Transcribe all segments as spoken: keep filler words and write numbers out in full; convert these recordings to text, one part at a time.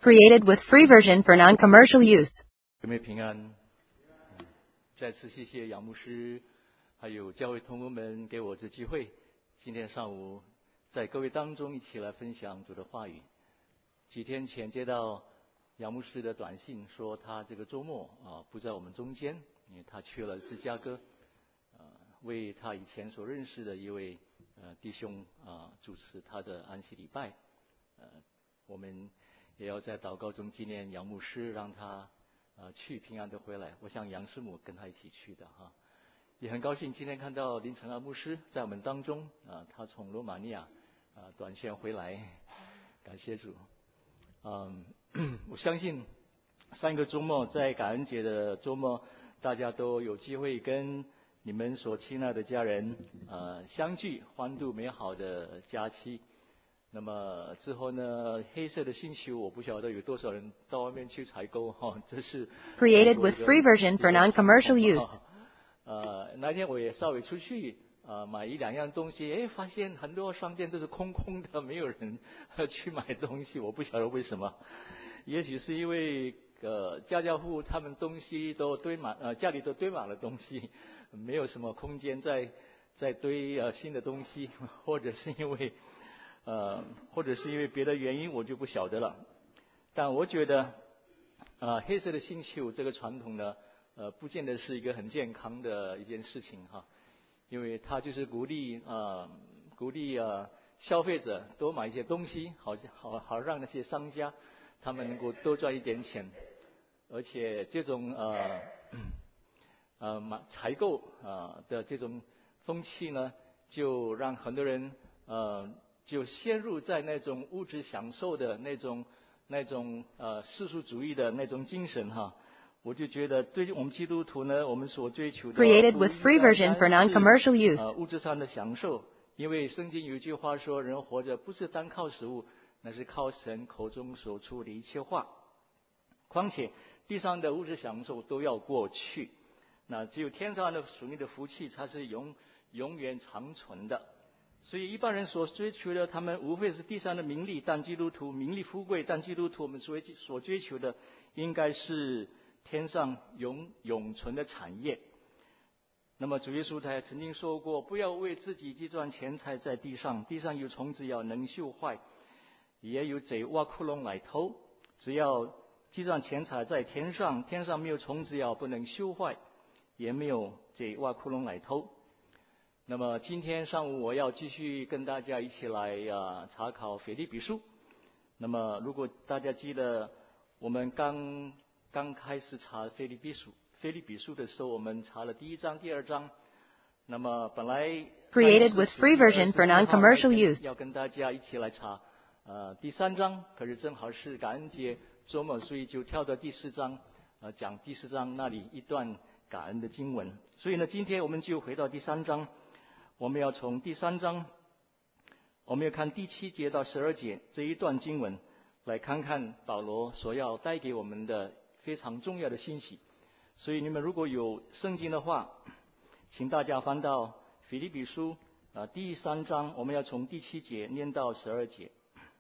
Created with free version for non-commercial use. 姊妹平安，再次谢谢杨牧师，还有教会同工们给我这机会，今天上午在各位当中一起来分享主的话语。几天前接到杨牧师的短信，说他这个周末啊不在我们中间，因为他去了芝加哥，呃，为他以前所认识的一位呃弟兄啊主持他的安息礼拜，呃，我们也要在祷告中纪念杨牧师，让他呃去平安的回来。我想杨师母跟他一起去的哈，也很高兴今天看到林成安牧师在我们当中啊，他从罗马尼亚啊短线回来，感谢主。嗯，我相信上一个周末在感恩节的周末，大家都有机会跟你们所亲爱的家人呃相聚，欢度美好的假期。那么之后呢，黑色的星期五，我不晓得有多少人到外面去采购哈，这是 Created with free version for non-commercial use. 呃，那天我也稍微出去呃买一两样东西，哎，发现很多商店都是空空的，没有人去买东西，我不晓得为什么。也许是因为呃家家户户他们东西都堆满，呃家里都堆满了东西，没有什么空间再再堆呃新的东西，或者是因为。呃，或者是因为别的原因，我就不晓得了。但我觉得，呃，黑色的星期五这个传统呢，呃，不见得是一个很健康的一件事情哈，因为它就是鼓励呃，鼓励呃消费者多买一些东西，好好好让那些商家他们能够多赚一点钱，而且这种呃呃买采购啊的这种风气呢，就让很多人呃。就陷入在那种物质享受的那种、那种呃世俗主义的那种精神哈，我就觉得对于我们基督徒呢，我们所追求的 Created with free version for non-commercial use. 呃物质上的享受，因为圣经有一句话说，人活着不是单靠食物，那是靠神口中所出的一切话。况且地上的物质享受都要过去，那只有天上的属灵的福气才是永永远长存的。所以一般人所追求的，他们无非是地上的名利，但基督徒名利富贵，但基督徒我们所所追求的，应该是天上永永存的产业。那么主耶稣他也曾经说过，不要为自己积攒钱财在地上，地上有虫子咬，能锈坏，也有贼挖窟窿来偷。只要积攒钱财在天上，天上没有虫子咬，不能锈坏，也没有贼挖窟窿来偷。那么今天上午我要继续跟大家一起来啊查考腓立比书。那么如果大家记得，我们刚刚开始查腓立比书，腓立比书的时候，我们查了第一章、第二章。那么本来 Created with free version for non-commercial use. 要跟大家一起来查呃第三章，可是正好是感恩节周末，所以就跳到第四章，呃讲第四章那里一段感恩的经文。所以呢，今天我们就回到第三章。我们要从第三章，我们要看第七节到十二节这一段经文，来看看保罗所要带给我们的非常重要的信息。所以你们如果有圣经的话，请大家翻到腓立比书啊第三章，我们要从第七节念到十二节。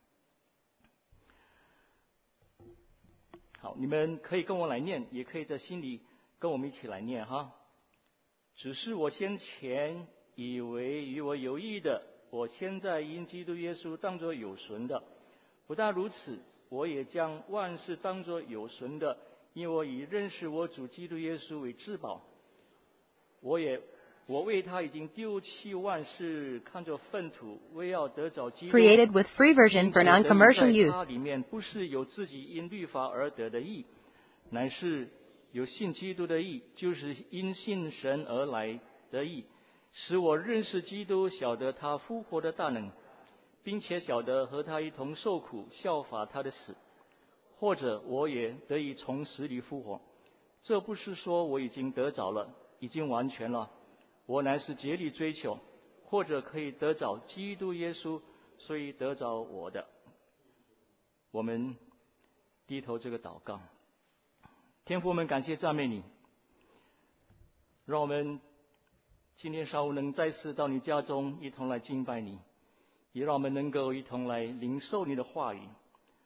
好，你们可以跟我来念，也可以在心里跟我们一起来念哈。只是我先前以为与我有益的，我现在因基督耶稣当作有损的；不但如此，我也将万事当作有损的，因为我以认识我主基督耶稣为至宝。我也我为他已经丢弃万事，看作粪土，为要得着基督。 Created with free version for non-commercial 在 use. 他里面不是有自己因律法而得的义，乃是有信基督的义，就是因信神而来的义。使我认识基督，晓得他复活的大能，并且晓得和他一同受苦，效法他的死，或者我也得以从死里复活。这不是说我已经得着了，已经完全了，我乃是竭力追求，或者可以得着基督耶稣，所以得着我的。我们低头这个祷告。天父，我们感谢赞美你，让我们今天上午能再次到你家中一同来敬拜你，也让我们能够一同来领受你的话语。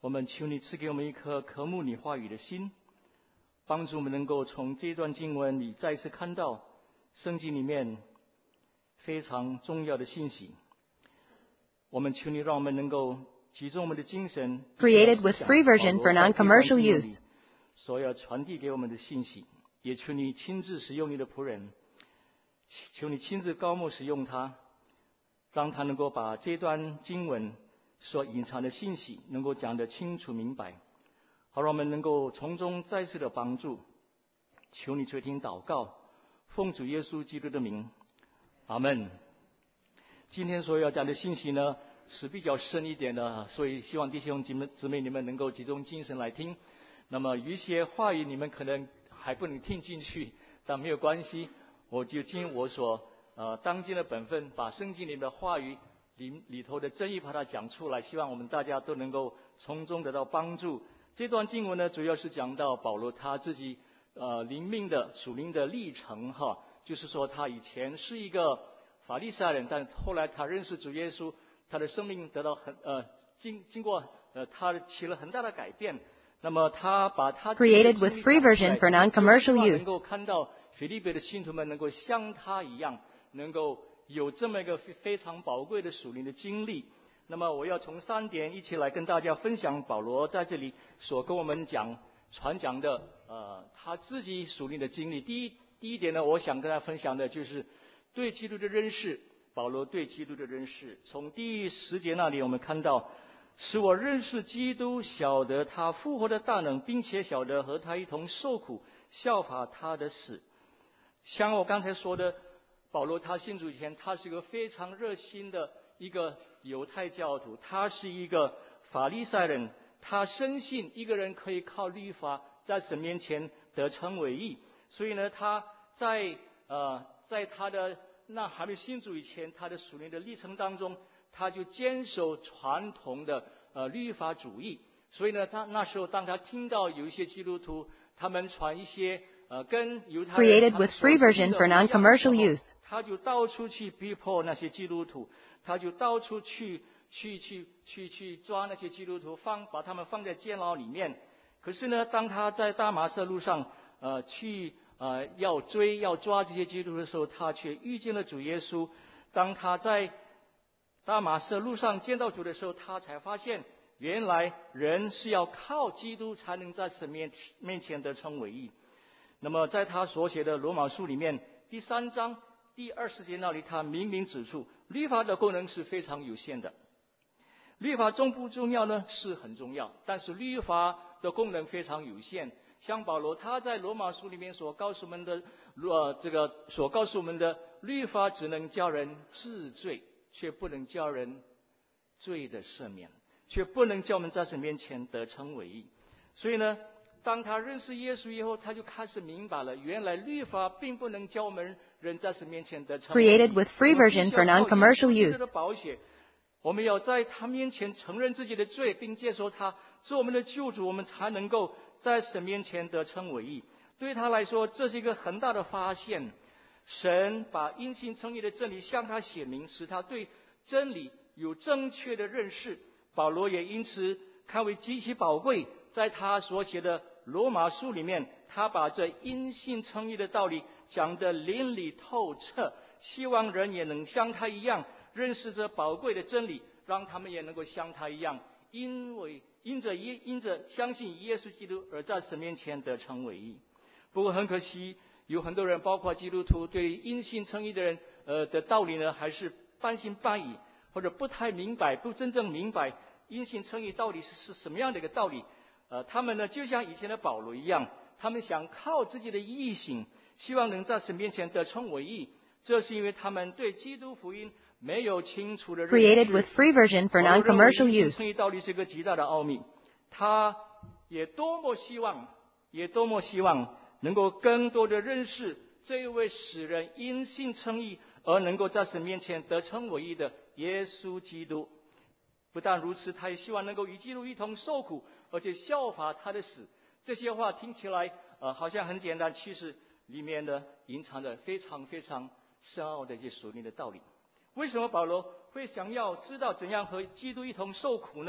我们求你赐给我们一颗渴慕你话语的心，帮助我们能够从这段经文里再次看到圣经里面非常重要的信息。我们求你让我们能够集中我们的精神 Created with free version for non-commercial use. 所要传递给我们的信息，也求你亲自使用你的仆人，求你亲自高牧使用他，让他能够把这段经文所隐藏的信息能够讲得清楚明白，好让我们能够从中再次的帮助。求你垂听祷告，奉主耶稣基督的名，阿们。今天所要讲的信息呢是比较深一点的，所以希望弟兄姊妹你们能够集中精神来听。那么有一些话语你们可能还不能听进去，但没有关系，我就尽我所呃当今的本分，把圣经里面的话语里里头的真意把它讲出来，希望我们大家都能够从中得到帮助。这段经文呢，主要是讲到保罗他自己呃灵命的属灵的历程哈，就是说他以前是一个法利赛人，但后来他认识主耶稣，他的生命得到很呃经经过呃他起了很大的改变。那么他把他 Created with free version for non-commercial 能 use. 够看到腓立比的信徒们能够像他一样，能够有这么一个非常宝贵的属灵的经历。那么我要从三点一起来跟大家分享保罗在这里所跟我们讲传讲的呃他自己属灵的经历。第一第一点呢，我想跟大家分享的就是对基督的认识。保罗对基督的认识，从第十节那里我们看到，使我认识基督，晓得他复活的大能，并且晓得和他一同受苦，效法他的死。像我刚才说的，保罗他信主以前，他是一个非常热心的一个犹太教徒，他是一个法利赛人，他深信一个人可以靠律法在神面前得称为义，所以呢，他在呃在他的那还没信主以前，他的属灵的历程当中，他就坚守传统的呃律法主义。所以呢，他那时候当他听到有一些基督徒他们传一些呃跟犹太人 Created with free version for non-commercial use. 他就到处去逼迫那些基督徒，他就到处去去去去去抓那些基督徒，放把他们放在监牢里面。可是呢，当他在大马色路上呃去呃，要追要抓这些基督徒的时候，他却遇见了主耶稣。当他在大马色路上见到主的时候，他才发现原来人是要靠基督才能在神面面前得称为义。那么在他所写的罗马书里面第三章第二十节那里，他明明指出律法的功能是非常有限的。律法重不重要呢？是很重要，但是律法的功能非常有限。像保罗他在罗马书里面所告诉我们的呃这个所告诉我们的律法只能叫人治罪，却不能叫人罪的赦免，却不能叫我们在神面前得称为义。所以呢，当他认识耶稣以后，他就开始明白了，原来律法并不能叫我们人在神面前得称为义。 Created with free version for non-commercial use. 我们要在他面前承认自己的罪，并接受他做我们的救主，我们才能够在神面前得称为义。对他来说，这是一个很大的发现。神把因信称义的真理向他显明，使他对真理有正确的认识。保罗也因此看为极其宝贵，在他所写的罗马书里面，他把这因信称义的道理讲得淋漓透彻，希望人也能像他一样认识这宝贵的真理，让他们也能够像他一样，因为因着耶因着相信耶稣基督而在神面前得称为义。不过很可惜，有很多人，包括基督徒，对因信称义的人呃的道理呢，还是半信半疑，或者不太明白，不真正明白因信称义到底是是什么样的一个道理。呃，他们呢就像以前的保罗一样，他们想靠自己的义行，希望能在神面前得称为义。这是因为他们对基督福音没有清楚的认识。 Created with free version for non-commercial use. 称义道理是一个极大的奥秘，他也多么希望，也多么希望能够更多的认识这一位使人因信称义而能够在神面前得称为义的耶稣基督。不但如此，他也希望能够与基督一同受苦，而且效法他的死。这些话听起来呃好像很简单，其实里面呢隐藏着非常非常深奥的一些属灵的道理。为什么保罗会想要知道怎样和基督一同受苦呢？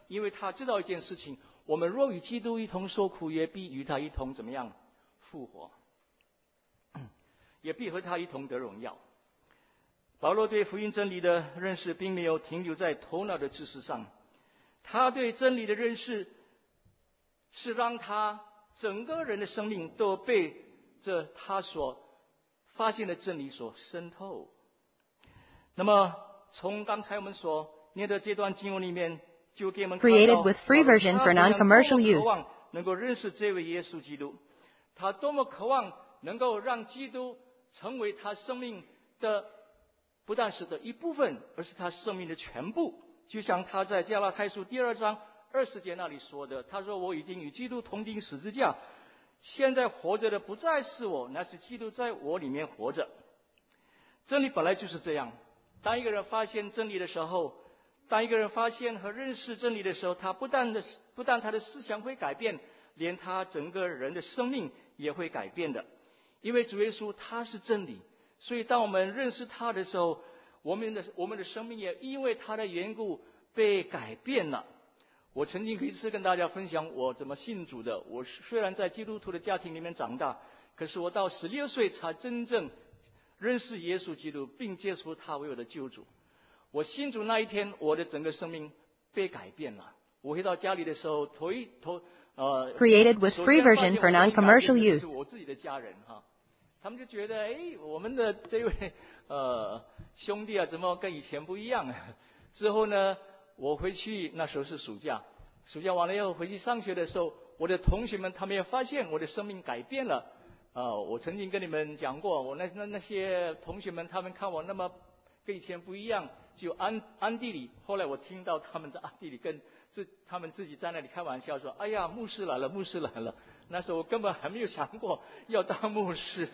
因为他知道一件事情：我们若与基督一同受苦，也必与他一同怎么样复活，也必和他一同得荣耀。保罗对福音真理的认识并没有停留在头脑的知识上，他对真理的认识是让他整个人的生命都被这他所发现的真理所渗透。那么从刚才我们所念的这段经文里面，就给我们看到 Created with free version for non-commercial 他多么渴 use. 望能够认识这位耶稣基督，他多么渴望能够让基督成为他生命的不但是的一部分，而是他生命的全部。就像他在加拉太书第二章二十节那里说的，他说：我已经与基督同钉十字架，现在活着的不再是我，乃是基督在我里面活着。真理本来就是这样，当一个人发现真理的时候，当一个人发现和认识真理的时候，他不但的不但他的思想会改变，连他整个人的生命也会改变的。因为主耶稣他是真理，所以当我们认识他的时候，我们的我们的生命也因为他的缘故被改变了。我曾经有一次跟大家分享我怎么信主的。我虽然在基督徒的家庭里面长大，可是我到十六岁才真正认识耶稣基督，并接触他为我的救主。我信主那一天，我的整个生命被改变了。我回到家里的时候，头一头呃 Created with free version for non-commercial 是 use. 我自己的家人哈，他们就觉得，哎，我们的这位呃兄弟啊，怎么跟以前不一样？之后呢，我回去那时候是暑假，暑假完了以后回去上学的时候，我的同学们他们也发现我的生命改变了。呃，我曾经跟你们讲过，我那那那些同学们，他们看我那么跟以前不一样，就暗暗地里，后来我听到他们在暗地里跟自他们自己在那里开玩笑说：“哎呀，牧师来了，牧师来了。”那时候我根本还没有想过要当牧师。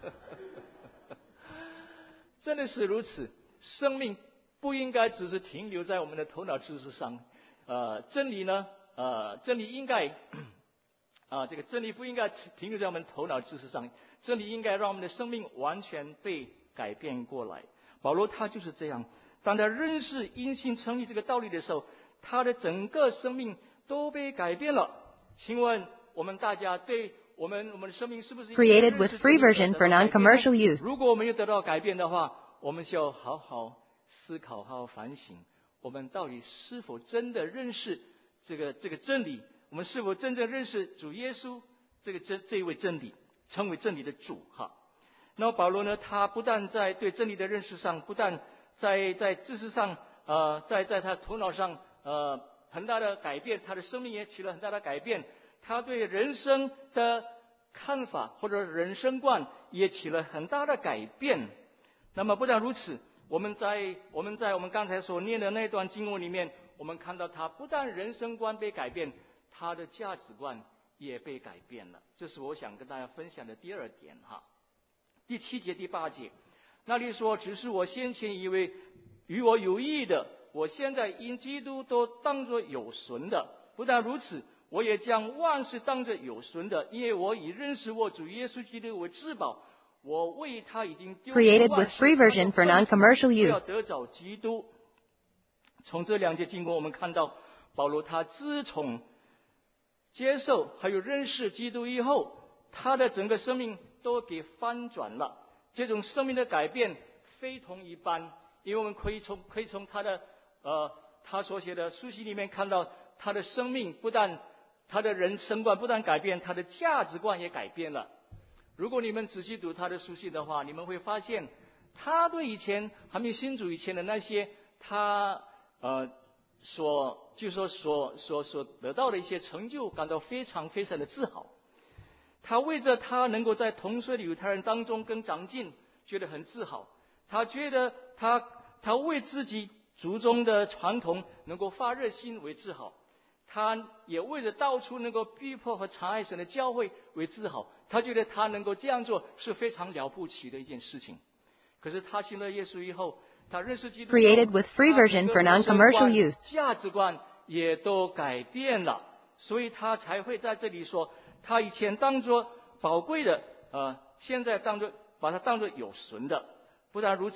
真的是如此，生命不应该只是停留在我们的头脑知识上。呃，真理呢，呃，真理应该。啊，这个真理不应该停留在我们头脑知识上，真理应该让我们的生命完全被改变过来。保罗他就是这样，当他认识因信称义这个道理的时候，他的整个生命都被改变了。请问我们大家对我们我们的生命是不是 Created with free version for non-commercial use. 如果我们有得到改变的话，我们就要好好思考，好好反省，我们到底是否真的认识这个这个真理？我们是否真正认识主耶稣这个真这一位真理，成为真理的主哈？那么保罗呢，他不但在对真理的认识上，不但在在知识上，呃，在在他头脑上呃很大的改变，他的生命也起了很大的改变。他对人生的看法或者人生观也起了很大的改变。那么不但如此，我们在我们在我们刚才所念的那段经文里面，我们看到他不但人生观被改变，他的价值观也被改变了。这是我想跟大家分享的第二点哈。第七节第八节那里说，只是我先前以为与我有益的，我现在因基督都当作有损的。不但如此，我也将万事当作有损的，因为我以认识我主耶稣基督为至宝，我为他已经丢弃万事， Created with free version for non-commercial 要 use. 得着基督。从这两节经过我们看到，保罗他自从接受还有认识基督以后，他的整个生命都给翻转了。这种生命的改变非同一般，因为我们可以从可以从他的呃他所写的书信里面看到，他的生命不但他的人生观不但改变，他的价值观也改变了。如果你们仔细读他的书信的话，你们会发现，他对以前还没有信主以前的那些他呃所就是说所所所得到的一些成就感到非常非常的自豪。他为着他能够在同岁的犹太人当中更长进觉得很自豪。他觉得他他为自己族中的传统能够发热心为自豪。他也为着到处能够逼迫和残害神的教会为自豪。他觉得他能够这样做是非常了不起的一件事情。可是他信了耶稣以后，他认识基督， Created with free version for non-commercial use. 价值观也都改变了，所以他才会在这里说，他以前当作宝贵的，呃，现在当作把它当作有损的。不但如此，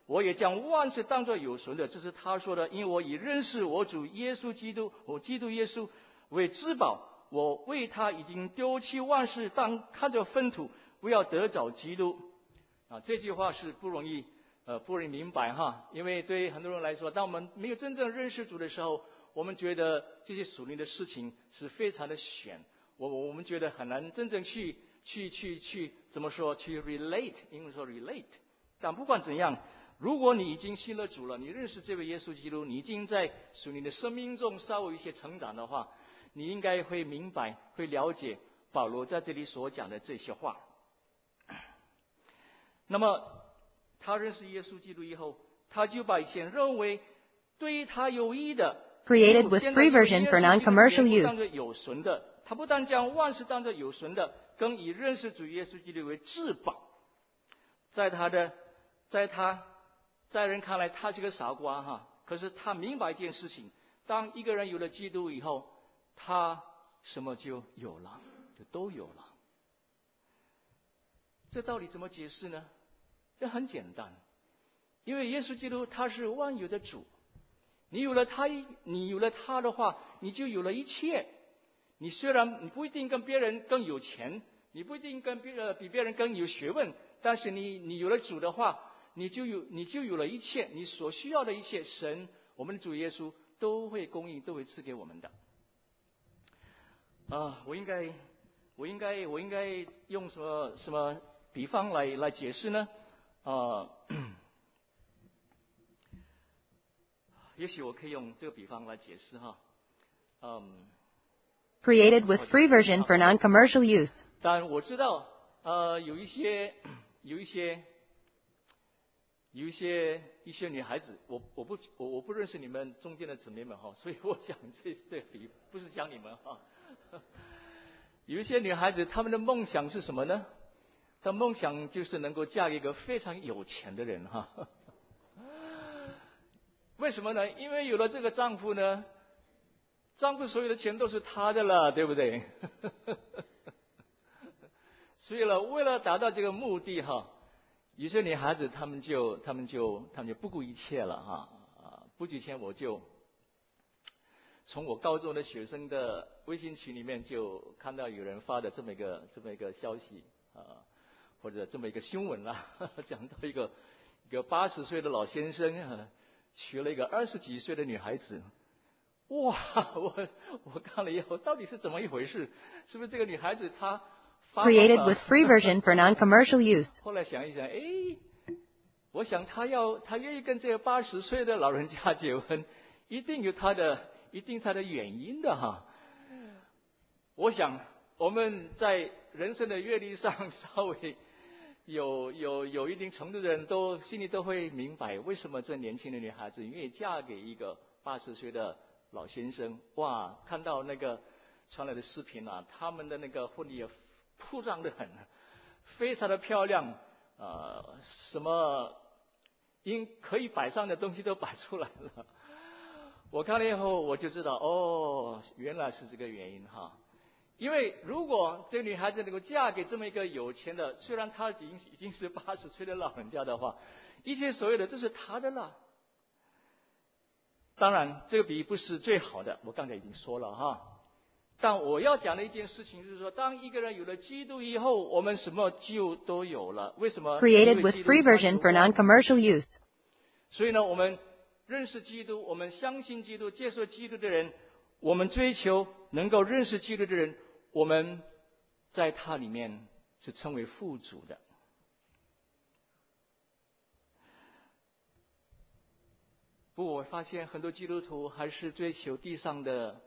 我也将万事当作有损的。这是他说的，因为我已认识我主耶稣基督，我基督耶稣为至宝，我为他已经丢弃万事，当看着粪土，不要得着基督。啊，这句话是不容易呃不容易明白哈，因为对很多人来说，当我们没有真正认识主的时候，我们觉得这些属灵的事情是非常的玄，我我们觉得很难真正去去去去怎么说去 relate， 英文说 relate。但不管怎样，如果你已经信了主了，你认识这位耶稣基督，你已经在属灵的生命中稍微有一些成长的话，你应该会明白会了解保罗在这里所讲的这些话。那么他认识耶稣基督以后，他就把以前认为对他有益的 Created with free version for non-commercial use. 当作有损的，他不但将万事当作有损的，更以认识主耶稣基督为至宝。在他的在他在人看来他是个傻瓜哈，可是他明白一件事情，当一个人有了基督以后，他什么就有了，就都有了。这道理怎么解释呢？这很简单，因为耶稣基督他是万有的主，你有了他，你有了他的话，你就有了一切。你虽然你不一定跟别人更有钱，你不一定跟别呃比别人更有学问，但是你你有了主的话，你就有你就有了一切，你所需要的一切，神我们的主耶稣都会供应，都会赐给我们的。啊，我应该我应该我应该用什么什么比方来来解释呢？啊，也许我可以用这个比方来解释哈。嗯。 Created with free version for non-commercial use. 但我知道，呃，有一些有一些有一些一些女孩子，我我不我我不认识你们中间的姊妹们哈，所以我讲这这比不是讲你们哈。有一些女孩子，她们的梦想是什么呢？她梦想就是能够嫁给一个非常有钱的人哈。为什么呢？因为有了这个丈夫呢，丈夫所有的钱都是她的了，对不对？所以呢，为了达到这个目的哈，有些女孩子她们就她们就她们就不顾一切了哈。啊，不久前我就从我高中的学生的微信群里面就看到有人发的这么一个这么一个消息啊，或者这么一个新闻啦，讲到一个一个八十岁的老先生啊，娶了一个二十几岁的女孩子。哇，我我看了以后，到底是怎么一回事？是不是这个女孩子她发疯了 Created with free version for non-commercial use. 后来想一想，哎，我想她要她愿意跟这个八十岁的老人家结婚，一定有她的一定她的原因的哈。我想我们在人生的阅历上稍微有有有一定程度的人都心里都会明白，为什么这年轻的女孩子愿意嫁给一个八十岁的老先生。哇，看到那个传来的视频啊，他们的那个婚礼也铺张得很，非常的漂亮，呃，什么应可以摆上的东西都摆出来了。我看了以后，我就知道，哦，原来是这个原因哈。因为如果这个女孩子能够嫁给这么一个有钱的，虽然她已经已经是八十岁的老人家的话，一切所有的这是她的了。当然，这个比喻不是最好的，我刚才已经说了哈。但我要讲的一件事情就是说，当一个人有了基督以后，我们什么就都有了。为什么？ Created with free version for non-commercial use. 所以呢，我们认识基督，我们相信基督，接受基督的人，我们追求能够认识基督的人，我们在他里面是称为富足的。不过我发现很多基督徒还是追求地上的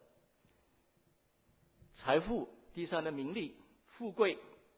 财富、地上的名利、富贵。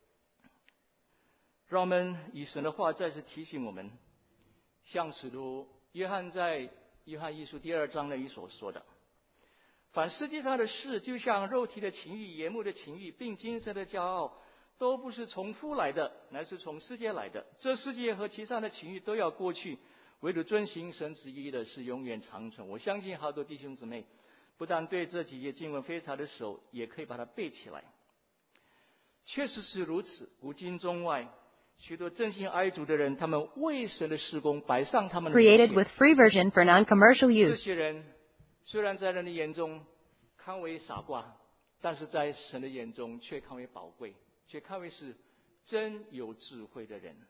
让我们以神的话再次提醒我们，像使徒约翰在约翰一书第二章那里所说的，凡世界上的事，就像肉体的情欲、眼目的情欲，并今生的骄傲，都不是从父来的，乃是从世界来的。这世界和其上的情欲都要过去，唯独遵行神旨意的是永远长存。我相信好多弟兄姊妹不但对这几节经文非常的熟，也可以把它背起来。确实是如此，古今中外许多真心爱主的人，他们为神的事工摆上他们的 Created with free version for non-commercial 这 use. 些人虽然在人的眼中看为傻瓜，但是在神的眼中却看为宝贵，却看为是真有智慧的人。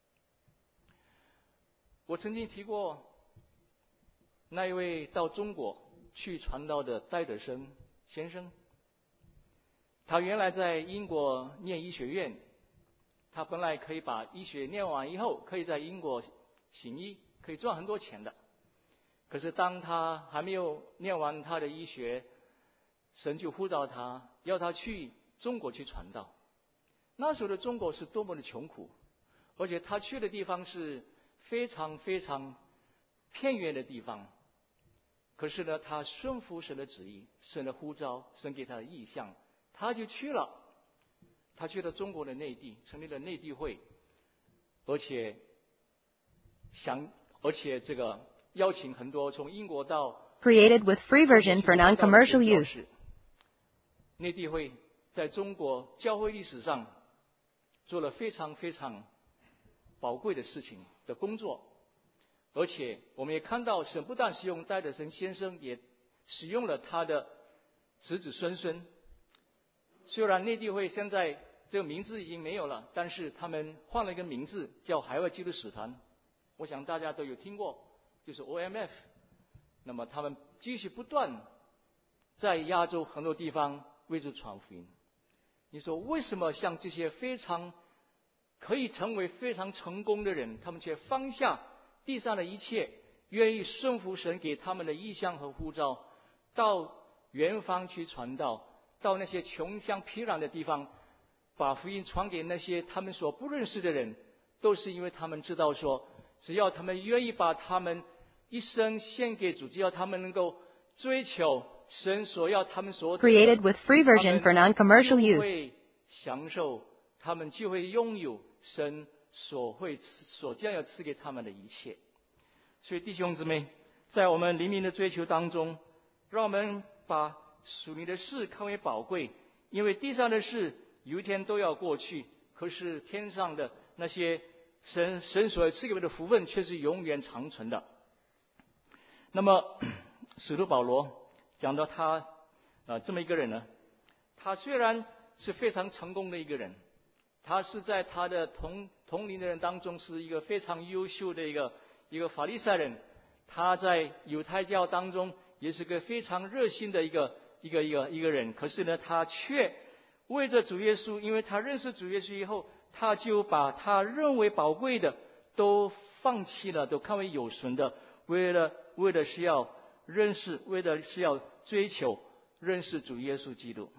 我曾经提过那一位到中国去传道的戴德生先生，他原来在英国念医学院，他本来可以把医学念完以后，可以在英国行医，可以赚很多钱的。可是当他还没有念完他的医学，神就呼召他，要他去中国去传道。那时候的中国是多么的穷苦，而且他去的地方是非常非常偏远的地方。可是呢，他顺服神的旨意，神的呼召，神给他的意向，他就去了。他去了中国的内地，成立了内地会，而且想，而且这个邀请很多从英国到 Created with free version for non-commercial use. 内地会在中国教会历史上做了非常非常宝贵的事情的工作，而且我们也看到神不但使用戴德生先生，也使用了他的子子孙孙。虽然内地会现在这个名字已经没有了，但是他们换了一个名字叫海外基督使团，我想大家都有听过，就是 O M F。 那么他们继续不断在亚洲很多地方为主传福音。你说为什么像这些非常可以成为非常成功的人，他们却放下地上的一切，愿意顺服神给他们的意向和呼召，到远方去传道，到那些穷乡僻壤的地方，把福音传给那些他们所不认识的人，都是因为他们知道说，只要他们愿意把他们一生献给主，只要他们能够追求神所要他们所 Created with free version for non-commercial 就 use. 会享受，他们就会拥有神所会所将要赐给他们的一切。所以弟兄姊妹，在我们灵命的追求当中，让我们把属灵的事看为宝贵，因为地上的事有一天都要过去，可是天上的那些神神所赐给我们的福分却是永远长存的。那么使徒保罗讲到他呃这么一个人呢，他虽然是非常成功的一个人，他是在他的同同龄的人当中是一个非常优秀的一个一个法利赛人，他在犹太教当中也是个非常热心的一个一个一个一个人。可是呢，他却为着主耶稣，因为他认识主耶稣以后，他就把他认为宝贵的都放弃了，都看为有损的，为了为了是要认识，为了是要追求认识主耶稣基督。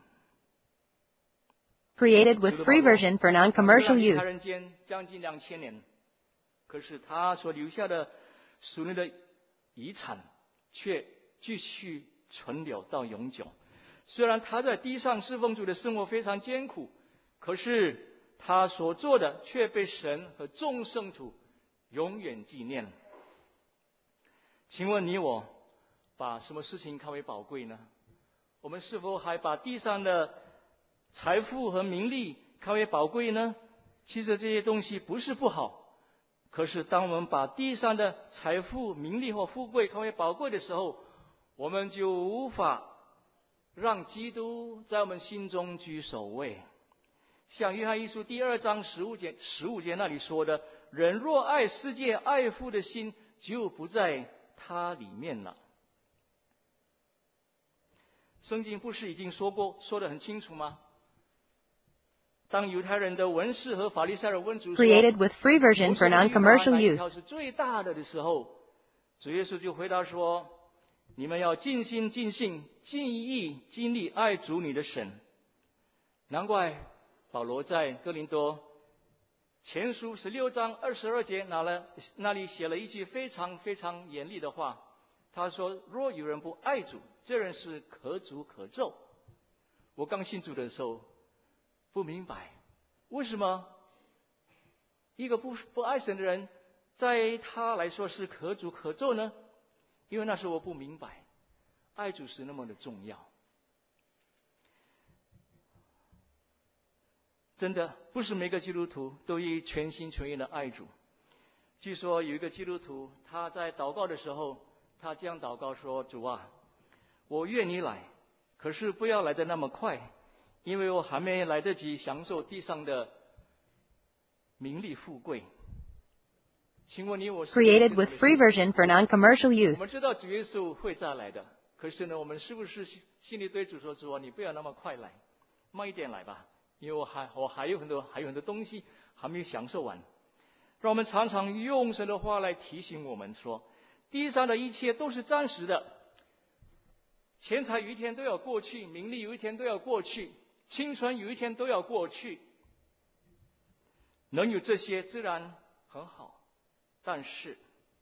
Created with free version for non-commercial 离开 use. 人间将近两千年，可是他所留下的属灵的遗产却继续存留到永久。虽然他在地上侍奉主的生活非常艰苦，可是他所做的却被神和众圣徒永远纪念。请问你我把什么事情看为宝贵呢？我们是否还把地上的财富和名利看为宝贵呢？其实这些东西不是不好，可是当我们把地上的财富、名利或富贵看为宝贵的时候，我们就无法让基督在我们心中居首位。像约翰一书第二章十五节十五节那里说的，人若爱世界，爱父的心就不在他里面了。圣经不是已经说过，说得很清楚吗？当犹太人的文士和法利赛人问主说 Created with free version for non-commercial 哪一 use. 条是最大的的时候，主耶稣就回答说，你们要尽心尽性尽意尽力爱主你的神。难怪保罗在哥林多前书十六章二十二节那了那里写了一句非常非常严厉的话，他说，若有人不爱主，这人是可诅可咒。我刚信主的时候不明白，为什么一个不不爱神的人，在他来说是可诅可咒呢？因为那时候我不明白，爱主是那么的重要。 真的不是每个基督徒都以全心全意的爱主。据说有一个基督徒，他在祷告的时候，他这样祷告说：主啊，我愿你来，可是不要来得那么快，因为我还没来得及享受地上的名利富贵。请问你我是 Created with free version for non-commercial 我 use. 们知道主耶稣会再来的，可是呢，我们是不是心里对主说：主啊，你不要那么快来，慢一点来吧，因为我还我还有很多还有很多东西还没有享受完。让我们常常用神的话来提醒我们说，地上的一切都是暂时的，钱财有一天都要过去，名利有一天都要过去，青春有一天都要过去。能有这些自然很好，但是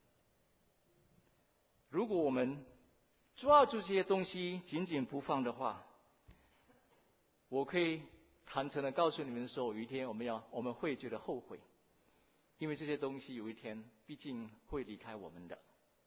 如果我们抓住这些东西紧紧不放的话，我可以坦诚的告诉你们说，有一天我们要我们会觉得后悔，因为这些东西有一天毕竟会离开我们的。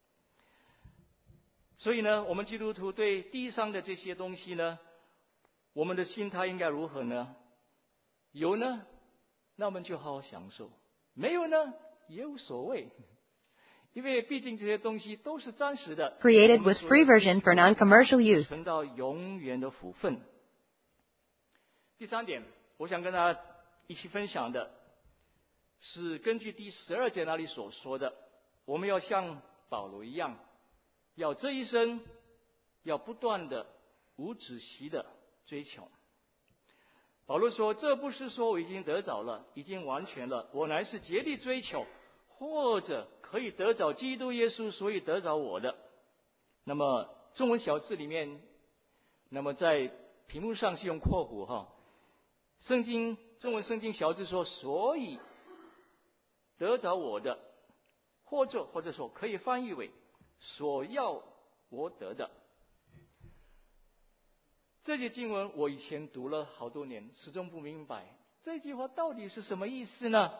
所以呢，我们基督徒对地上的这些东西呢，我们的心态应该如何呢？有呢，那我们就好好享受；没有呢，也无所谓，因为毕竟这些东西都是暂时的。 Created with free version for non-commercial use. 存到永远的福分。第三点，我想跟大家一起分享的是根据第十二节那里所说的，我们要像保罗一样，要这一生要不断的无止息的追求。保罗说，这不是说我已经得着了，已经完全了，我乃是竭力追求，或者可以得着基督耶稣，所以得着我的。那么中文小字里面，那么在屏幕上是用括弧哈，圣经中文圣经小字说，所以得着我的，或者或者说可以翻译为所要我得的。这节经文我以前读了好多年，始终不明白这句话到底是什么意思呢？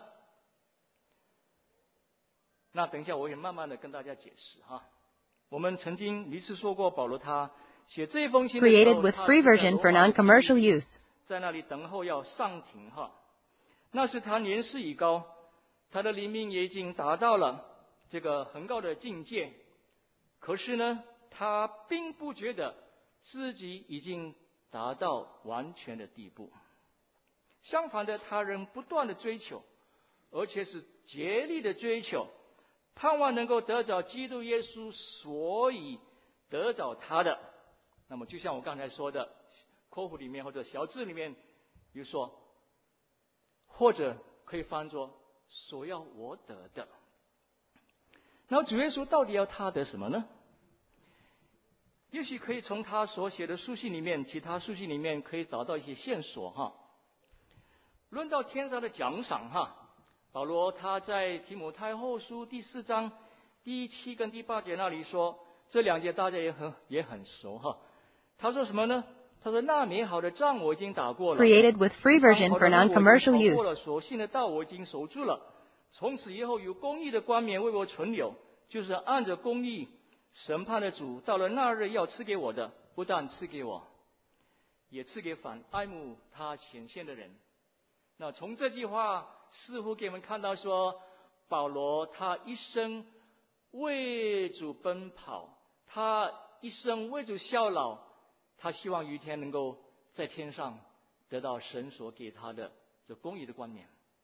那等一下我会慢慢的跟大家解释哈。我们曾经一次说过，保罗他写这封信的时 Created 候， with 他 free 是在 version 罗 for 马的 non-commercial 监狱 use. 在那里等候要上庭哈。那是他年事已高，他的灵命也已经达到了这个很高的境界，可是呢，他并不觉得自己已经达到完全的地步。相反的，他仍不断的追求，而且是竭力的追求，盼望能够得着基督耶稣，所以得着他的。那么就像我刚才说的，括弧里面或者小字里面有说，或者可以翻作所要我得的。那主耶稣到底要他得什么呢？也许可以从他所写的书信里面，其他书信里面可以找到一些线索哈。论到天上的奖赏哈，保罗他在提摩太后书第四章第七跟第八节那里说，这两节大家也很也很熟哈。他说什么呢？他说，那美好的仗我已经打过了， Created with free version for non-commercial 跑过 use. 了，所信的道我已经守住了，从此以后有公义的冠冕为我存留，就是按着公义审判的主，到了那日要赐给我的，不但赐给我，也赐给反爱慕他显现的人。那从这句话似乎给我们看到说，保罗他一生为主奔跑，他一生为主效劳，他希望有一天能够在天上得到神所给他的这公义的冠冕。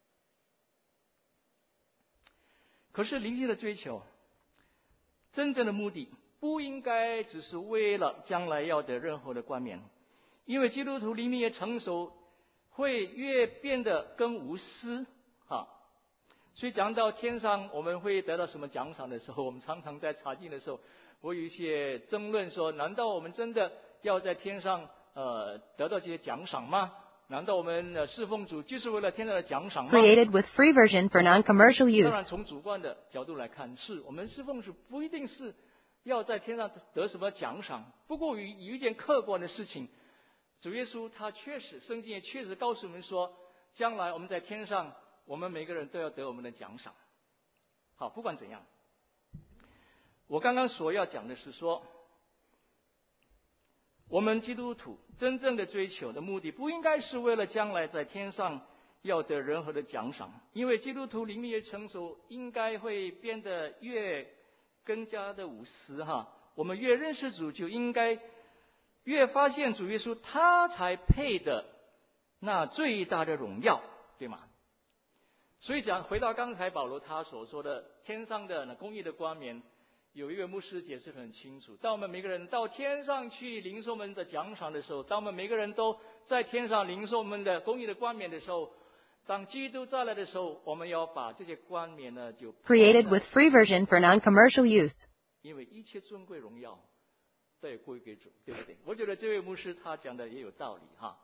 可是灵性的追求真正的目的不应该只是为了将来要得任何的冠冕，因为基督徒灵命越成熟，会越变得更无私啊。所以讲到天上我们会得到什么奖赏的时候，我们常常在查经的时候，我有一些争论说，难道我们真的要在天上呃得到这些奖赏吗？难道我们呃侍奉主就是为了天上的奖赏吗？ Created with free version for non-commercial 当 use. 然，从主观的角度来看，是我们侍奉主不一定是要在天上得什么奖赏。不过有有一件客观的事情，主耶稣他确实，圣经也确实告诉我们说，将来我们在天上，我们每个人都要得我们的奖赏。好，不管怎样，我刚刚所要讲的是说， 我们基督徒真正的追求的目的，不应该是为了将来在天上要得任何的奖赏，因为基督徒灵命越成熟，应该会变得越更加的无私哈。我们越认识主，就应该越发现主耶稣他才配的那最大的荣耀，对吗？所以讲回到刚才保罗他所说的天上的那公义的冠冕，有一位牧师解释很清楚，当我们每个人到天上去领受我们的奖赏的时候，当我们每个人都在天上领受我们的公义的冠冕的时候，当基督再来的时候，我们要把这些冠冕呢就 Created with free version for non-commercial use. 因为一切尊贵荣耀都要归给主，对不对？我觉得这位牧师他讲的也有道理哈。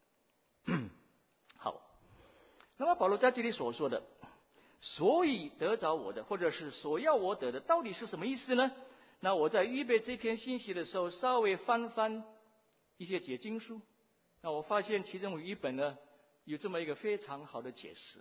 好，那么保罗在这里所说的所以得着我的，或者是所要我得的，到底是什么意思呢？那我在预备这篇信息的时候，稍微翻翻一些解经书，那我发现其中有一本呢有这么一个非常好的解释。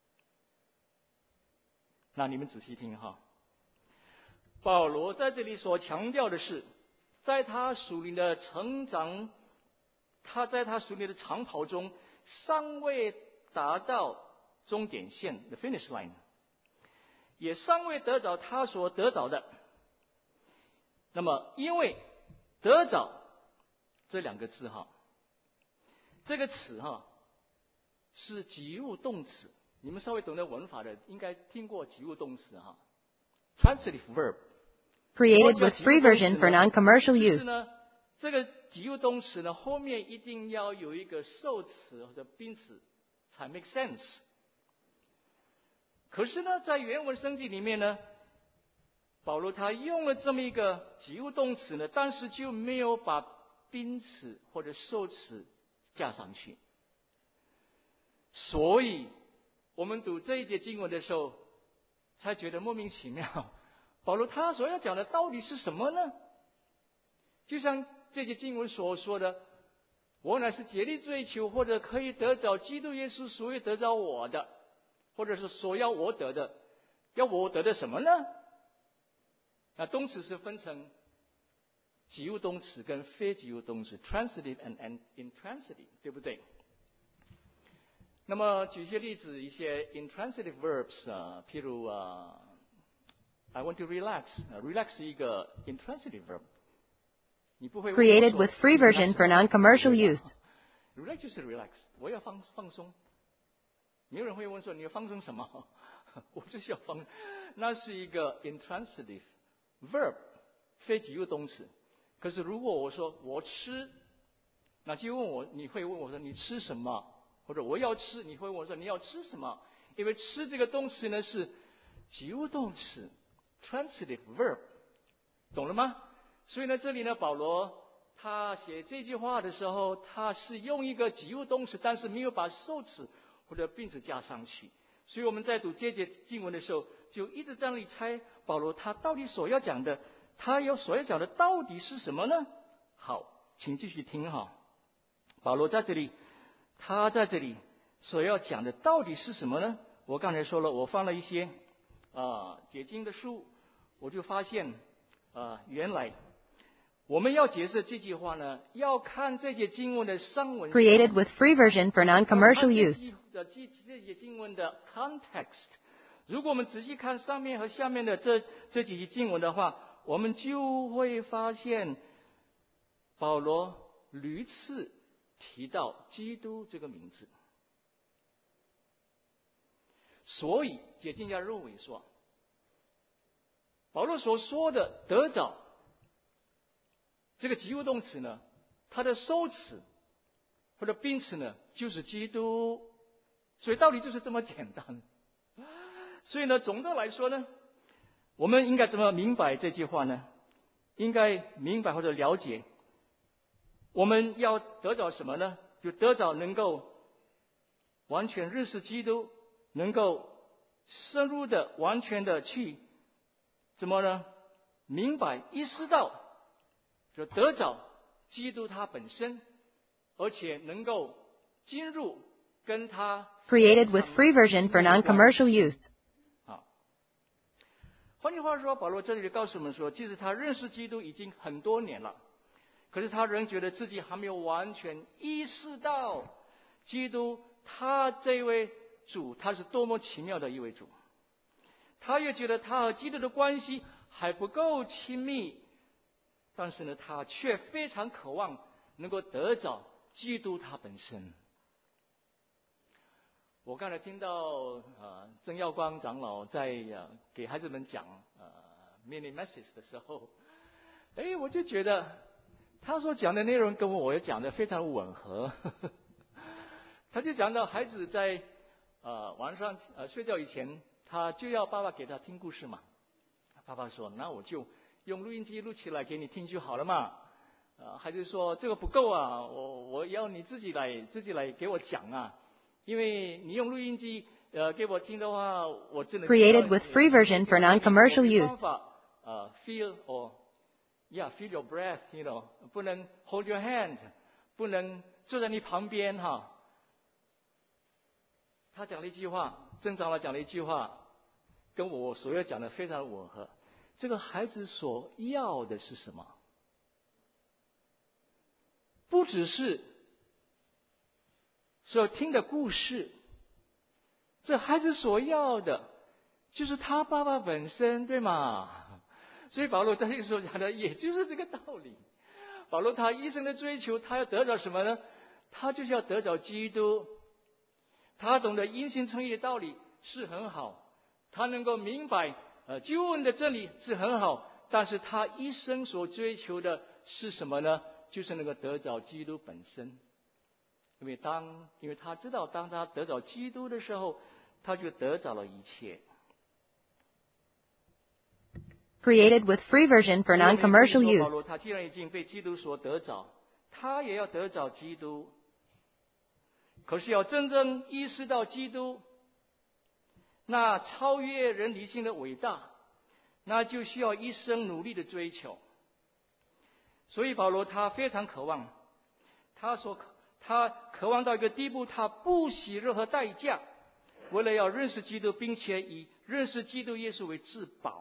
那你们仔细听哈，保罗在这里所强调的是，在他属灵的成长，他在他属灵的长跑中尚未达到终点线的 finish line， 也尚未得着他所得着的。那么因为得着这两个字哈，这个词哈是及物动词，你们稍微懂得文法的应该听过及物动词哈 transitive verb Created with free version for non-commercial 就是 use. 呢这个及物动词呢后面一定要有一个受词或者宾词才 make sense。可是呢在原文圣经里面呢，保罗他用了这么一个及物动词呢，但是就没有把宾词或者受词加上去。所以我们读这一节经文的时候才觉得莫名其妙，保罗他所要讲的到底是什么呢？就像这节经文所说的，我乃是竭力追求或者可以得着基督耶稣所以得着我的，或者是所要我得的，要我得的什么呢？那动词是分成及物动词跟非及物动词 transitive and, and intransitive， 对不对？那么举一些例子，一些 intransitive verbs 啊，譬如啊 I want to relax， relax 是一个 intransitive verb， 你不会问我说 Created with free version for non-commercial use. relax 就是 relax， 我要放放松。没有人会问说你要放松什么？我就是要放，那是一个 intransitive verb， 非及物动词。可是如果我说我吃，那就问我，你会问我说你吃什么？或者我要吃，你会问我说你要吃什么？因为吃这个动词呢是及物动词 transitive verb， 懂了吗？所以呢这里呢保罗他写这句话的时候，他是用一个及物动词，但是没有把受词或者宾词加上去。所以我们在读这节经文的时候，就一直在那里猜保罗他到底所要讲的，他要所要讲的到底是什么呢？好，请继续听哈。保罗在这里，他在这里所要讲的到底是什么呢？我刚才说了，我翻了一些啊、呃、解经的书，我就发现啊、呃、原来我们要解释这句话呢，要看这节经文的上文。 Created with free version for non-commercial use. 这这节经文的 context， 如果我们仔细看上面和下面的这这几节经文的话，我们就会发现保罗屡次提到基督这个名字。所以解经家认为说，保罗所说的得着这个及物动词呢，它的受词或者宾词呢就是基督，所以道理就是这么简单。所以呢总的来说呢，我们应该怎么明白这句话呢？应该明白或者了解我们要得着什么呢？就得着能够完全认识基督，能够深入的完全的去怎么呢？明白意识到就得着基督他本身，而且能够进入跟他 Created with free version for non-commercial use. 啊，换句话说，保罗这里告诉我们说，即使他认识基督已经很多年了，可可是他仍觉得自己还没有完全意识到基督他这位主他是多么奇妙的一位主。他也觉得他和基督的关系还不够亲密，但是呢他却非常渴望能够得着基督他本身。我刚才听到呃曾耀光长老在呃给孩子们讲呃 mini message 的时候，哎，我就觉得他所讲的内容跟我讲的非常吻合。他就讲到孩子在呃晚上呃睡觉以前，他就要爸爸给他听故事嘛。爸爸说：“那我就用录音机录起来给你听就好了嘛。”呃，孩子说：“这个不够啊，我我要你自己来自己来给我讲啊。因为你用录音机呃给我听的话，我真的 Created with free version for non-commercial use. 方法呃 feel or yeah feel your breath, you know， 不能 hold your hand， 不能坐在你旁边哈。”他讲了一句话，曾长老讲了一句话，跟我所要讲的非常吻合。这个孩子所要的是什么？不只是所听的故事，这孩子所要的就是他爸爸本身，对吗？所以保罗在这个时候讲的也就是这个道理。保罗他一生的追求，他要得到什么呢？他就是要得到基督。他懂得因信称义的道理是很好，他能够明白呃救恩的真理是很好，但是他一生所追求的是什么呢？就是能够得着基督本身。因为当因为他知道，当他得着基督的时候，他就得着了一切。 Created with free version for non-commercial use. 保罗他既然已经被基督所得着，他也要得着基督。可是要真正意识到基督那超越人理性的伟大，那就需要一生努力的追求。所以保罗他非常渴望，他所他渴望到一个地步，他不惜任何代价，为了要认识基督，并且以认识基督耶稣为至宝。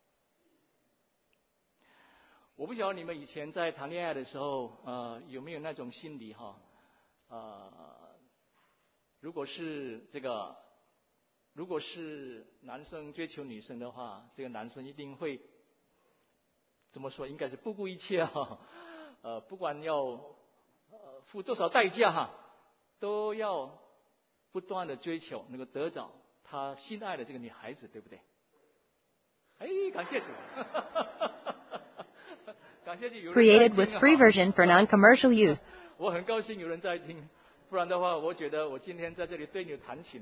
我不晓得你们以前在谈恋爱的时候，呃，有没有那种心理哈？呃，如果是这个，如果是男生追求女生的话，这个男生一定会怎么说？应该是不顾一切哈，呃，不管要呃付多少代价哈，都要不断的追求，能够得着他心爱的这个女孩子，对不对？哎，感谢主。 Created with free version for non-commercial use. 我很高兴有人在听，不然的话，我觉得我今天在这里对你弹琴。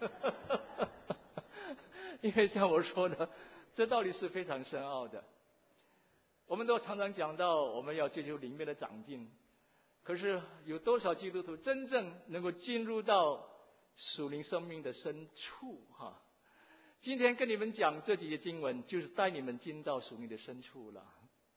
因为像我说的，这道理是非常深奥的。我们都常常讲到，我们要追求灵命的长进，可是有多少基督徒真正能够进入到属灵生命的深处？哈，今天跟你们讲这几节经文，就是带你们进到属灵的深处了。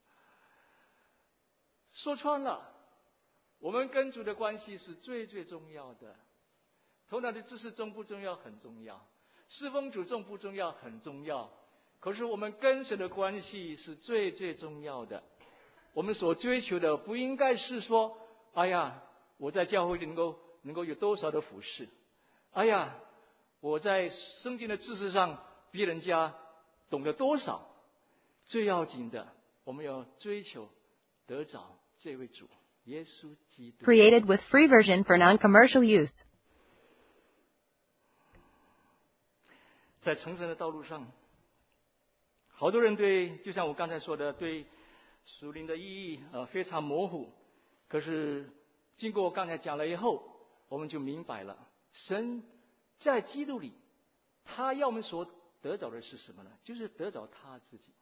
说穿了，我们跟主的关系是最最重要的。头脑的知识重不重要？很重要。侍奉主重不重要？很重要。可是我们跟神的关系是最最重要的。我们所追求的不应该是说，哎呀，我在教会里能够能够有多少的服侍，哎呀，我在圣经的知识上比人家懂得多少。最要紧的，我们要追求得着这位主耶稣基督。 Created with free version for non-commercial use. 在成神的道路上，好多人对，就像我刚才说的，对属灵的意义呃非常模糊。可是经过我刚才讲了以后，我们就明白了，神在基督里，他要我们所得着的是什么呢？就是得着他自己。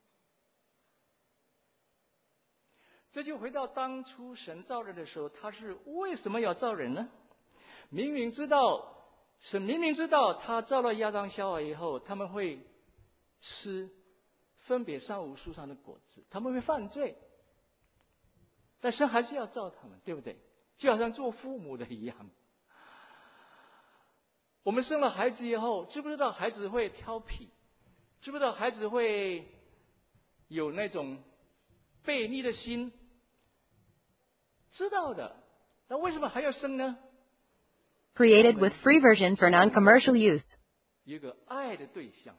这就回到当初神造人的时候，他是为什么要造人呢？明明知道，神明明知道他造了亚当夏娃以后，他们会吃分别善恶树上的果子，他们会犯罪，但神还是要造他们，对不对？就好像做父母的一样。我们生了孩子以后，知不知道孩子会挑剔？知不知道孩子会有那种悖逆的心？ 知道的，那为什么还要生呢？ Created with free version for non-commercial use. 有一个爱的对象。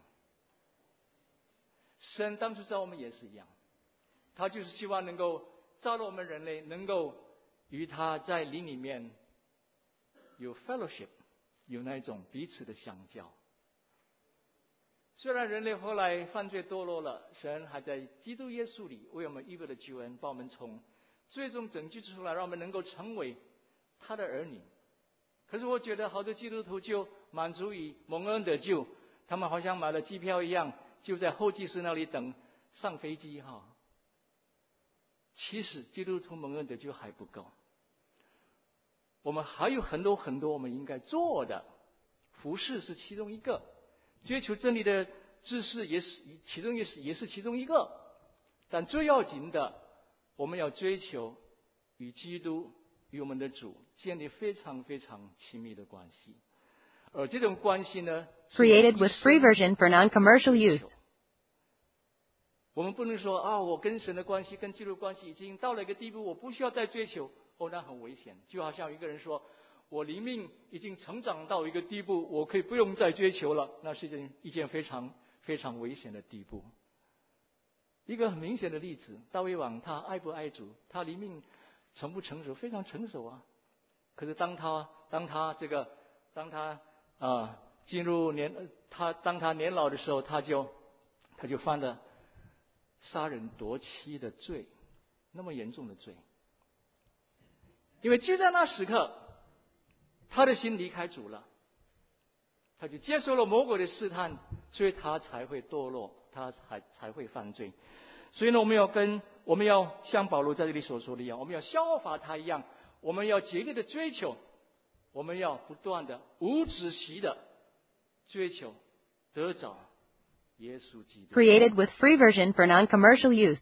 神当初造我们也是一样，他就是希望能够造了我们人类，能够与他在灵里面有 fellowship， 有那一种彼此的相交。虽然人类后来犯罪堕落了，神还在基督耶稣里为我们预备了救恩，把我们从最终拯救出来，让我们能够成为他的儿女。可是我觉得好多基督徒就满足于蒙恩得救，他们好像买了机票一样，就在候机室那里等上飞机哈。其实基督徒蒙恩得救还不够，我们还有很多很多我们应该做的，服事是其中一个，追求真理的知识也是其中也是也是其中一个，但最要紧的，我们要追求与基督与我们的主建立非常非常亲密的关系，而这种关系呢 Created with free version for non-commercial use. 我们不能说啊，我跟神的关系跟基督的关系已经到了一个地步，我不需要再追求，哦，那很危险。就好像有一个人说，我灵命已经成长到一个地步，我可以不用再追求了，那是一件一件非常非常危险的地步。一个很明显的例子，大卫王他爱不爱主，他灵命成不成熟，非常成熟啊。可是当他当他这个当他啊、呃、进入年他当他年老的时候，他就他就犯了杀人夺妻的罪，那么严重的罪。因为就在那时刻，他的心离开主了，他就接受了魔鬼的试探，所以他才会堕落，他才才会犯罪。所以呢，我们要跟我们要像保罗在这里所说的一样，我们要效法他一样，我们要竭力的追求，我们要不断的无止息的追求得着耶稣基督。 Created with free version for non-commercial use.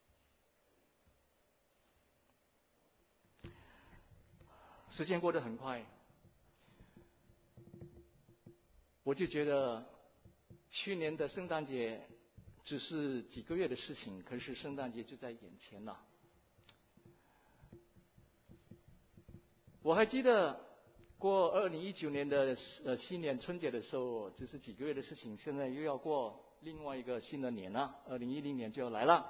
时间过得很快，我就觉得去年的圣诞节只是几个月的事情，可是圣诞节就在眼前了。我还记得过二零一九年的呃新年春节的时候，只是几个月的事情，现在又要过另外一个新的年了，二零一零年就要来了。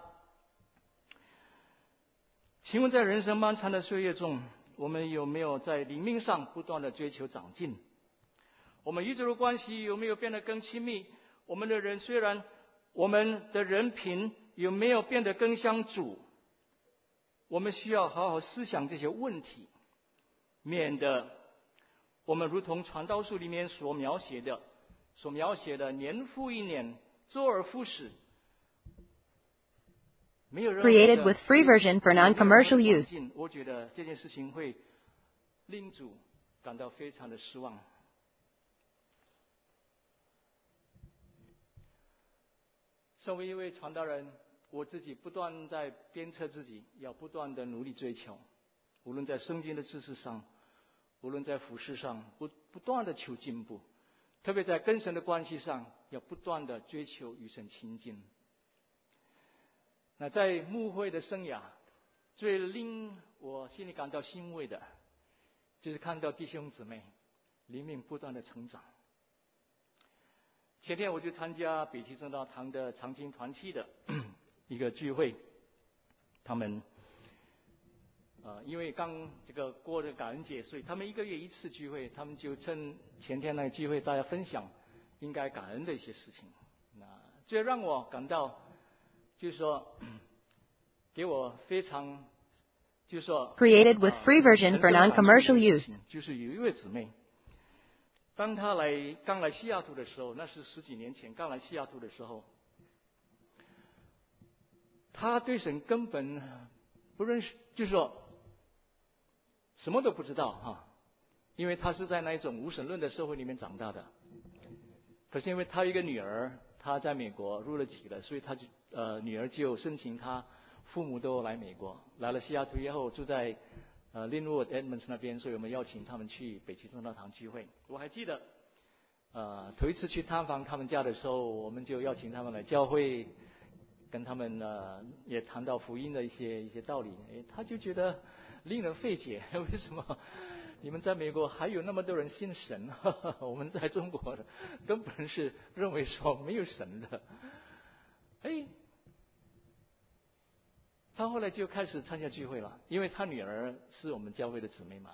请问在人生漫长的岁月中，我们有没有在灵命上不断的追求长进？我们与主的关系有没有变得更亲密？我们的人虽然我们的人品有没有变得更像主？我们需要好好思想这些问题，免得我们如同传道书里面所描写的所描写的年复一年，周而复始，没有任何的 Created with free version for non-commercial use. 我觉得这件事情会令主感到非常的失望。身为一位传道人，我自己不断在鞭策自己，要不断的努力追求，无论在圣经的知识上，无论在服事上，不不断的求进步，特别在跟神的关系上，要不断的追求与神亲近。那在牧会的生涯，最令我心里感到欣慰的，就是看到弟兄姊妹灵命不断的成长。前天我就参加北溪正道堂的长青团契的一个聚会，他们呃因为刚这个过了感恩节，所以他们一个月一次聚会，他们就趁前天那个聚会，大家分享应该感恩的一些事情。那最让我感到就是说，给我非常就是说 Created with free version for non-commercial use. 就是有一位姊妹，当他来刚来西雅图的时候，那是十几年前刚来西雅图的时候，他对神根本不认识，就是说什么都不知道哈，因为他是在那一种无神论的社会里面长大的。可是因为他有一个女儿，他在美国入了籍了，所以他就呃女儿就申请他父母都来美国，来了西雅图以后住在呃 Linwood Edmonds 那边，所以我们邀请他们去北溪正道堂聚会。我还记得呃头一次去探访他们家的时候，我们就邀请他们来教会，跟他们呃也谈到福音的一些一些道理。诶，他就觉得令人费解，为什么你们在美国还有那么多人信神？我们在中国根本是认为说没有神的。哎，他后来就开始参加聚会了，因为他女儿是我们教会的姊妹嘛。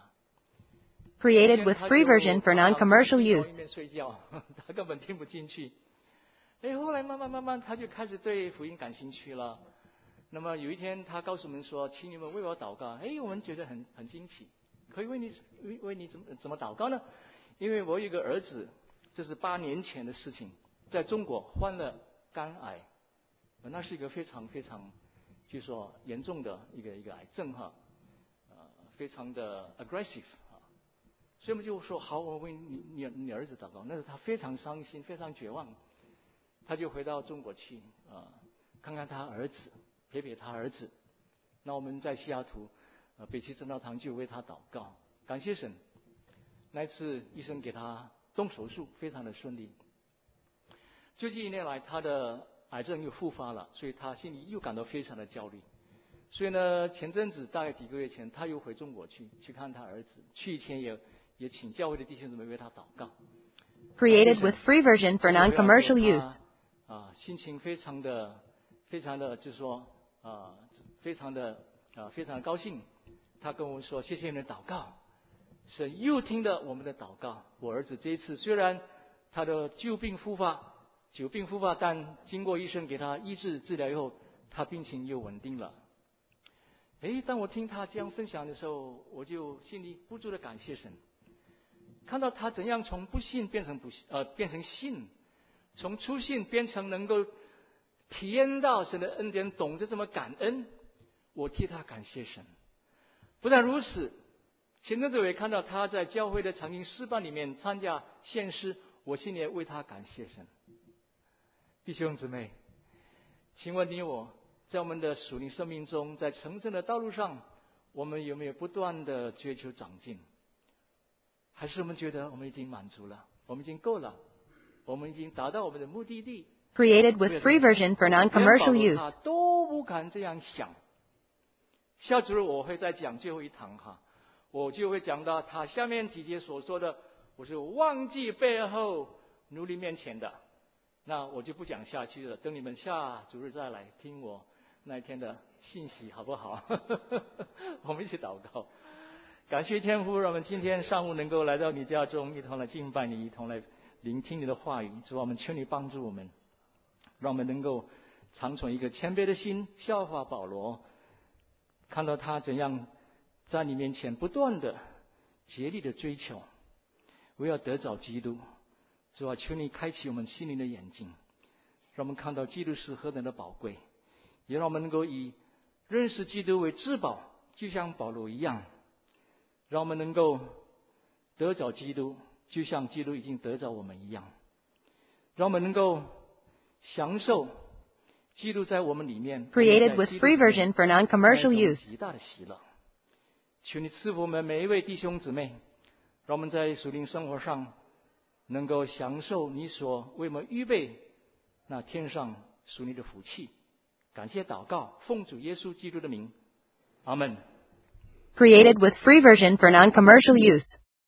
Created with free version for non-commercial use. 一面睡觉，他根本听不进去。哎，后来慢慢慢慢，他就开始对福音感兴趣了。那么有一天，他告诉我们说：“请你们为我祷告。”哎，我们觉得很很惊奇。可以为你为为你怎么怎么祷告呢？因为我有一个儿子，这是八年前的事情，在中国患了肝癌，那是一个非常非常，就说严重的一个一个癌症哈，呃，非常的 aggressive 啊，所以我们就说好，我为你你你儿子祷告。那时他非常伤心，非常绝望，他就回到中国去啊，看看他儿子，陪陪他儿子。那我们在西雅图。呃，北区正道堂就为他祷告，感谢神。那一次医生给他动手术，非常的顺利。最近一年来，他的癌症又复发了，所以他心里又感到非常的焦虑。所以呢，前阵子大概几个月前，他又回中国去去看他儿子。去以前也也请教会的弟兄姊妹为他祷告。 Created with free version for non-commercial use. 啊，心情非常的非常的，就是说啊，非常的啊，非常的高兴。他跟我说：“谢谢你的祷告，神又听了我们的祷告。我儿子这一次虽然他的旧病复发，久病复发，但经过医生给他医治治疗以后，他病情又稳定了。”哎，当我听他这样分享的时候，我就心里不住的感谢神，看到他怎样从不信变成不呃变成信，从初信变成能够体验到神的恩典，懂得这么感恩，我替他感谢神。不但如此，前阵子我也看到他在教会的长青诗班里面参加献诗，我心里也为他感谢神。弟兄姊妹，请问你我在我们的属灵生命中，在成圣的道路上，我们有没有不断的追求长进？还是我们觉得我们已经满足了，我们已经够了，我们已经达到我们的目的地？ Created with free version for non-commercial use. 他都不敢这样想。下周日我会再讲最后一堂哈，我就会讲到他下面几节所说的，我是忘记背后努力面前的，那我就不讲下去了，等你们下主日再来听我那一天的信息好不好？我们一起祷告。感谢天父，让我们今天上午能够来到你家中，一同来敬拜你，一同来聆听你的话语。主啊，我们求你帮助我们，让我们能够常存一个谦卑的心，效法保罗，看到他怎样在你面前不断的竭力的追求，我要得着基督。主啊，求你开启我们心灵的眼睛，让我们看到基督是何等的宝贵，也让我们能够以认识基督为至宝，就像保罗一样，让我们能够得着基督，就像基督已经得着我们一样，让我们能够享受基督在我们里面 Created with free version for non-commercial use. 极大的喜乐。求你赐福我们每一位弟兄姊妹，让我们在属灵生活上能够享受你所为我们预备那天上属你的福气。感谢祷告，奉主耶稣基督的名，阿们。 Created with free version for non-commercial use.